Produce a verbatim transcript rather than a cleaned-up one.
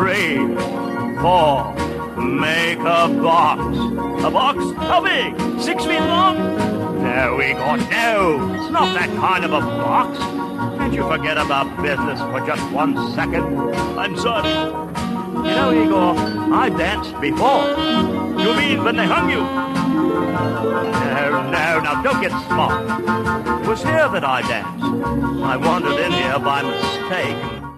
three, four. Make a box. A box? How big? Six feet long? No, Igor, no. It's not that kind of a box. Can't you forget about business for just one second? I'm sorry. You know, Igor, I danced before. You mean when they hung you? No, no, now don't get smart. It was here that I danced. I wandered in here by mistake.